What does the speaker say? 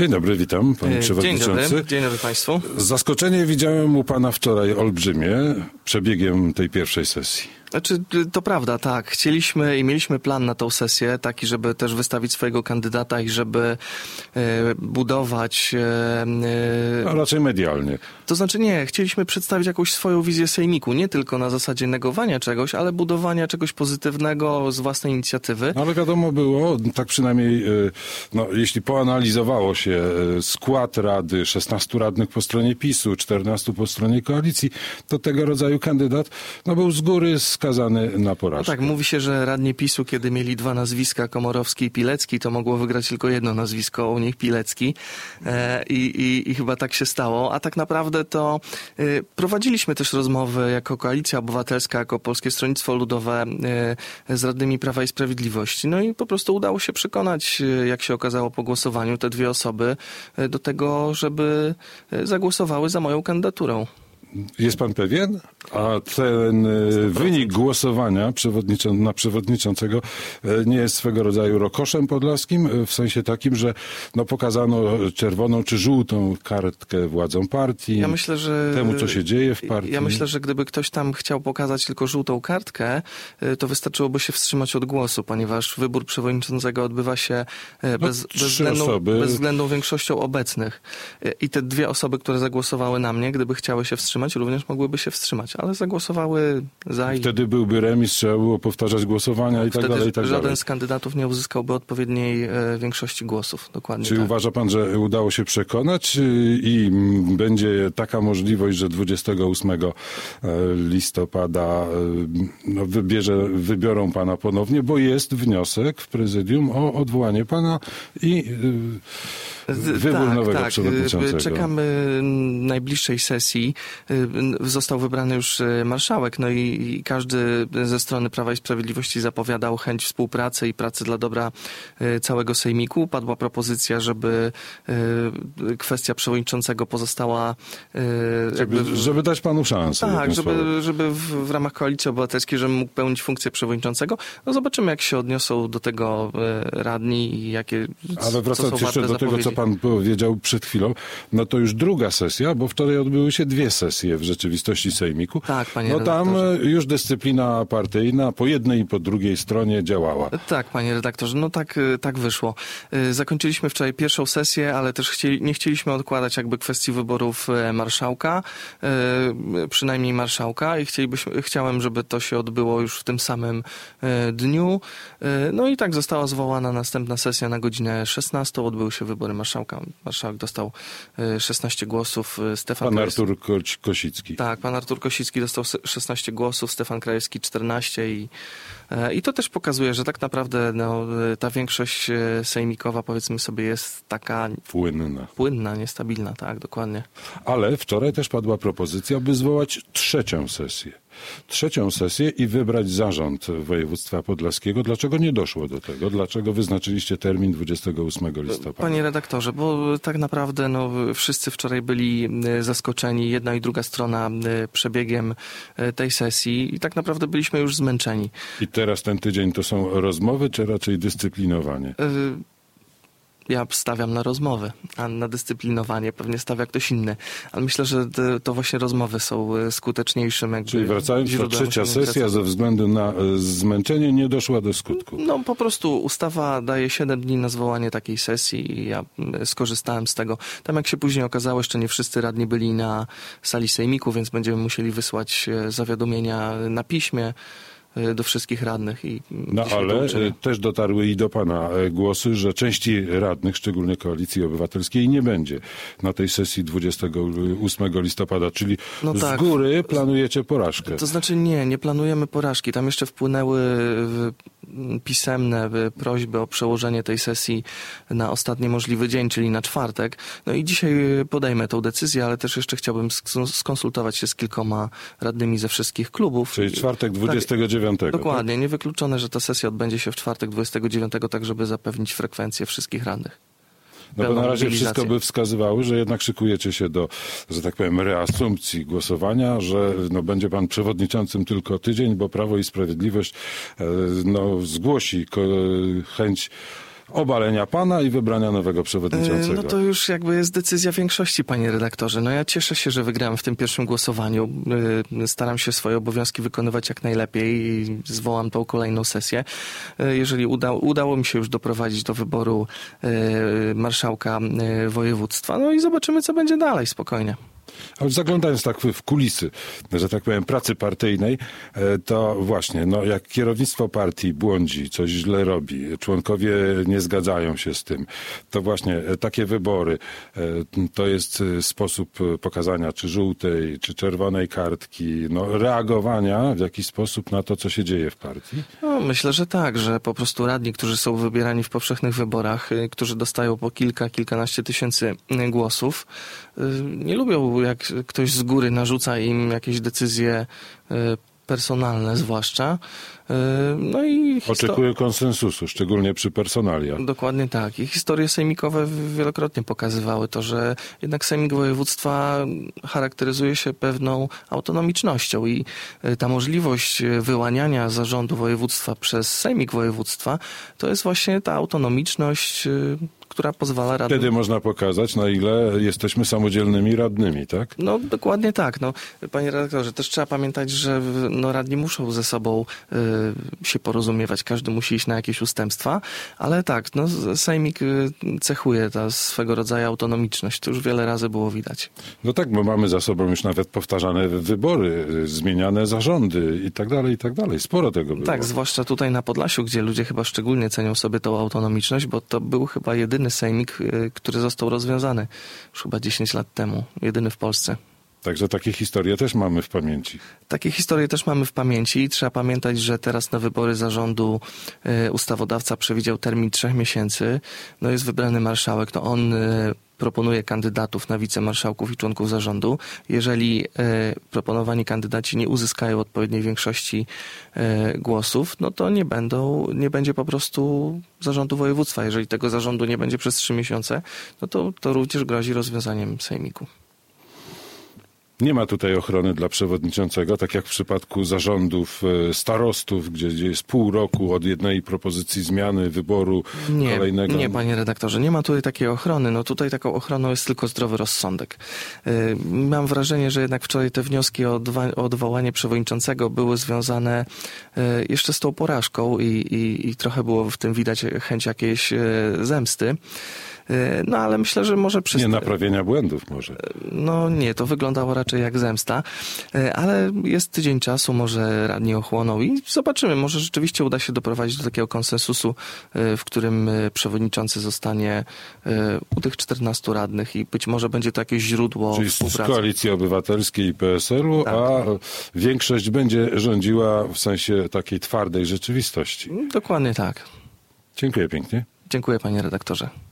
Dzień dobry, witam, panie przewodniczący. Dzień dobry państwu. Zaskoczenie widziałem u pana wczoraj olbrzymie przebiegiem tej pierwszej sesji. Znaczy, to prawda, tak. Chcieliśmy i mieliśmy plan na tą sesję, taki, żeby też wystawić swojego kandydata i żeby budować... No, raczej medialnie. To znaczy nie, chcieliśmy przedstawić jakąś swoją wizję sejmiku, nie tylko na zasadzie negowania czegoś, ale budowania czegoś pozytywnego z własnej inicjatywy. No, ale wiadomo było, tak przynajmniej, jeśli poanalizowało się skład Rady, 16 radnych po stronie PiS-u, 14 po stronie Koalicji, to tego rodzaju kandydat był z góry skazany na porażkę. No tak, mówi się, że radni PiS-u, kiedy mieli dwa nazwiska, Komorowski i Pilecki, to mogło wygrać tylko jedno nazwisko, u nich Pilecki. I chyba tak się stało. A tak naprawdę to prowadziliśmy też rozmowy jako Koalicja Obywatelska, jako Polskie Stronnictwo Ludowe z radnymi Prawa i Sprawiedliwości. No i po prostu udało się przekonać, jak się okazało po głosowaniu, te dwie osoby do tego, żeby zagłosowały za moją kandydaturą. Jest pan pewien? A ten 100%. Wynik głosowania na przewodniczącego nie jest swego rodzaju rokoszem podlaskim? W sensie takim, że pokazano czerwoną czy żółtą kartkę władzom partii, ja myślę, że temu, co się dzieje w partii. Ja myślę, że gdyby ktoś tam chciał pokazać tylko żółtą kartkę, to wystarczyłoby się wstrzymać od głosu, ponieważ wybór przewodniczącego odbywa się bezwzględną większością obecnych. I te dwie osoby, które zagłosowały na mnie, gdyby chciały się wstrzymać, również mogłyby się wstrzymać, ale zagłosowały za. Wtedy byłby remis, trzeba było powtarzać głosowania i tak dalej, i tak dalej. Żaden z kandydatów nie uzyskałby odpowiedniej większości głosów. Dokładnie. Czy uważa pan, że udało się przekonać i będzie taka możliwość, że 28 listopada wybiorą pana ponownie, bo jest wniosek w prezydium o odwołanie pana i wybór nowego przewodniczącego. Czekamy najbliższej sesji. Został wybrany już marszałek, i każdy ze strony Prawa i Sprawiedliwości zapowiadał chęć współpracy i pracy dla dobra całego sejmiku. Padła propozycja, żeby kwestia przewodniczącego pozostała... Żeby dać panu szansę. Tak, żeby w ramach Koalicji Obywatelskiej, żebym mógł pełnić funkcję przewodniczącego. Zobaczymy, jak się odniosą do tego radni i jakie Ale wracając jeszcze do tego, co pan powiedział przed chwilą, to już druga sesja, bo wczoraj odbyły się dwie sesje w rzeczywistości sejmiku. Tak, panie tam redaktorze. już dyscyplina partyjna po jednej i po drugiej stronie działała. Tak, panie redaktorze, tak wyszło. Zakończyliśmy wczoraj pierwszą sesję, ale też nie chcieliśmy odkładać kwestii wyborów marszałka, przynajmniej marszałka, i chciałem, żeby to się odbyło już w tym samym dniu. I tak została zwołana następna sesja na godzinę 16. Odbyły się wybory marszałka. Marszałek dostał 16 głosów. Pan Artur Kosicki. Tak, pan Artur Kosicki dostał 16 głosów, Stefan Krajewski 14 i to też pokazuje, że tak naprawdę ta większość sejmikowa, powiedzmy sobie, jest taka płynna, niestabilna, tak, dokładnie. Ale wczoraj też padła propozycja, by zwołać trzecią sesję i wybrać zarząd województwa podlaskiego. Dlaczego nie doszło do tego? Dlaczego wyznaczyliście termin 28 listopada? Panie redaktorze, bo tak naprawdę wszyscy wczoraj byli zaskoczeni, jedna i druga strona, przebiegiem tej sesji i tak naprawdę byliśmy już zmęczeni. I teraz ten tydzień to są rozmowy, czy raczej dyscyplinowanie? Ja stawiam na rozmowy, a na dyscyplinowanie pewnie stawia ktoś inny. Ale myślę, że to właśnie rozmowy są skuteczniejszym Czyli wracając, to trzecia sesja ze względu na zmęczenie nie doszła do skutku. Po prostu ustawa daje 7 dni na zwołanie takiej sesji i ja skorzystałem z tego. Tam, jak się później okazało, jeszcze nie wszyscy radni byli na sali sejmiku, więc będziemy musieli wysłać zawiadomienia na piśmie do wszystkich radnych. Ale też dotarły i do pana głosy, że części radnych, szczególnie Koalicji Obywatelskiej, nie będzie na tej sesji 28 listopada, czyli z góry planujecie porażkę. To znaczy nie planujemy porażki. Tam jeszcze wpłynęły pisemne prośby o przełożenie tej sesji na ostatni możliwy dzień, czyli na czwartek. I dzisiaj podejmę tą decyzję, ale też jeszcze chciałbym skonsultować się z kilkoma radnymi ze wszystkich klubów. Czyli czwartek 29. Dokładnie. Tak? Niewykluczone, że ta sesja odbędzie się w czwartek 29, tak żeby zapewnić frekwencję wszystkich radnych. Bo na razie wszystko by wskazywało, że jednak szykujecie się do, że tak powiem, reasumpcji głosowania, że będzie pan przewodniczącym tylko tydzień, bo Prawo i Sprawiedliwość zgłosi chęć obalenia pana i wybrania nowego przewodniczącego. No to już jakby jest decyzja większości, panie redaktorze. No ja cieszę się, że wygrałem w tym pierwszym głosowaniu. Staram się swoje obowiązki wykonywać jak najlepiej i zwołam tą kolejną sesję. Jeżeli udało mi się już doprowadzić do wyboru marszałka województwa, no i zobaczymy, co będzie dalej, spokojnie. Ale zaglądając tak w kulisy, że tak powiem, pracy partyjnej, to właśnie, no jak kierownictwo partii błądzi, coś źle robi, członkowie nie zgadzają się z tym, to właśnie takie wybory, to jest sposób pokazania czy żółtej, czy czerwonej kartki, no reagowania w jakiś sposób na to, co się dzieje w partii? No, myślę, że tak, że po prostu radni, którzy są wybierani w powszechnych wyborach, którzy dostają po kilkanaście tysięcy głosów, nie lubią, jak ktoś z góry narzuca im jakieś decyzje personalne zwłaszcza. No i oczekuję konsensusu, szczególnie przy personaliach. Dokładnie tak. I historie sejmikowe wielokrotnie pokazywały to, że jednak sejmik województwa charakteryzuje się pewną autonomicznością i ta możliwość wyłaniania zarządu województwa przez sejmik województwa to jest właśnie ta autonomiczność, która pozwala radnym... Wtedy można pokazać, na ile jesteśmy samodzielnymi radnymi, tak? No dokładnie tak. No, panie redaktorze, też trzeba pamiętać, że radni muszą ze sobą się porozumiewać, każdy musi iść na jakieś ustępstwa, ale tak, no, sejmik cechuje ta swego rodzaju autonomiczność. To już wiele razy było widać. No tak, bo mamy za sobą już nawet powtarzane wybory, zmieniane zarządy i tak dalej, i tak dalej. Sporo tego było. Tak, zwłaszcza tutaj na Podlasiu, gdzie ludzie chyba szczególnie cenią sobie tą autonomiczność, bo to był chyba jedyny sejmik, który został rozwiązany już chyba 10 lat temu. Jedyny w Polsce. Także takie historie też mamy w pamięci. Takie historie też mamy w pamięci i trzeba pamiętać, że teraz na wybory zarządu ustawodawca przewidział termin 3 miesięcy. No jest wybrany marszałek, to on proponuje kandydatów na wicemarszałków i członków zarządu. Jeżeli proponowani kandydaci nie uzyskają odpowiedniej większości głosów, no to nie będzie po prostu zarządu województwa. Jeżeli tego zarządu nie będzie przez 3 miesiące, no to również grozi rozwiązaniem sejmiku. Nie ma tutaj ochrony dla przewodniczącego, tak jak w przypadku zarządów starostów, gdzie jest pół roku od jednej propozycji zmiany, wyboru kolejnego. Nie, panie redaktorze, nie ma tutaj takiej ochrony. No tutaj taką ochroną jest tylko zdrowy rozsądek. Mam wrażenie, że jednak wczoraj te wnioski o odwołanie przewodniczącego były związane jeszcze z tą porażką i trochę było w tym widać chęć jakiejś zemsty. No ale myślę, że może Nie naprawienia błędów może. No nie, to wyglądało raczej jak zemsta, ale jest tydzień czasu, może radni ochłoną i zobaczymy, może rzeczywiście uda się doprowadzić do takiego konsensusu, w którym przewodniczący zostanie u tych 14 radnych i być może będzie to jakieś źródło czyli współpracy. Z Koalicji Obywatelskiej i PSL-u, tak. A większość będzie rządziła w sensie takiej twardej rzeczywistości. Dokładnie tak. Dziękuję pięknie. Dziękuję, panie redaktorze.